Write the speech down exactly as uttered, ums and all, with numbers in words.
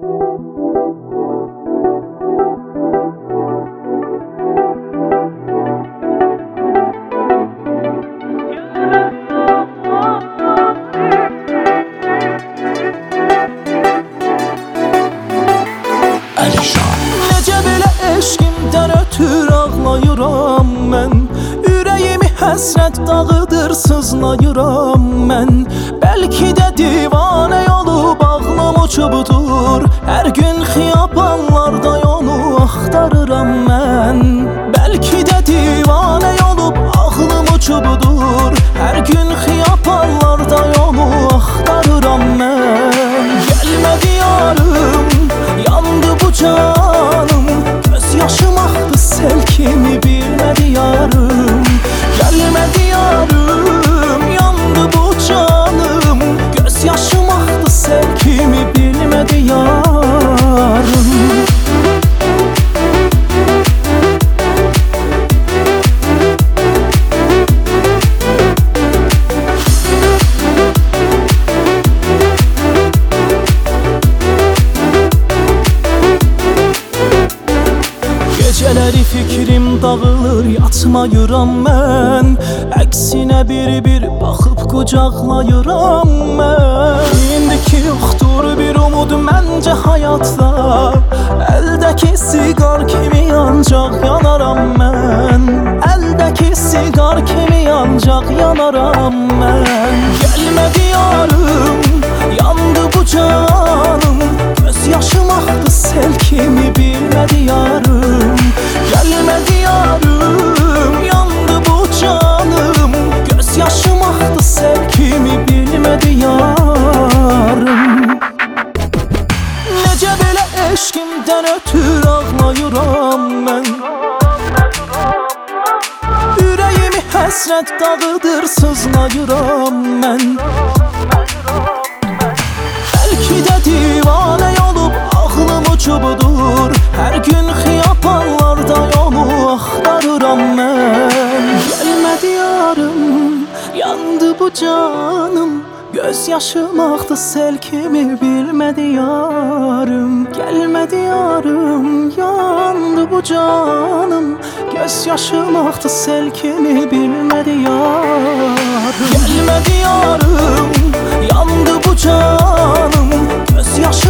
Ağlayıram mən, ürəyimi həsrət dağıdır, sızlayıram mən. Bəlkə də divanə olub ağlım uçubdur, hər gün xiyabanlarda yolu axtarıram mən. Bəlkə də divanə olub ağlım uçubdur, hər gün xiyabanlarda yolu axtarıram mən. Gəlmədi yarım, yandı bu canım, göz yaşım axdı sel kimi, bilmədi yarım. Gəlmədi yarım, yandı bu canım, göz yaşım axdı sel kimi, bilmədi yarım. Gecələri fikrim dağılır, yatmayıram mən. Əksinə bir-bir baxıb qucaqlayıram mən. İndiki yoxdur bir umud məncə həyatda, əldəki siqar kimi ancaq yanaram mən. Əldəki siqar kimi ancaq yanaram mən. Gəlmədi yarım, yandı bu canım, göz yaşım axdı sel kimi, bilmədi yarım. Gəlmədi yarım, yandı bu canım, göz yaşım axdı sel kimi, bilmədi yarım. Necə belə eşqimdən ötür ağlayıram mən, ürəyimi həsrət dağıdır, sızlayıram mən. Bəlkə də divanə olub ağlım uçubdur, hər gün xiyabanlarda yolu axtarıram mən. Gəlmədi yarım, yandı bu canım, göz yaşım axdı sel kimi, bilmədi yarım. Gəlmədi yarım, yandı bu canım, göz yaşım axdı sel kimi, bilmədi yarım. Gəlmədi yarım, yandı bu canım, göz yaşım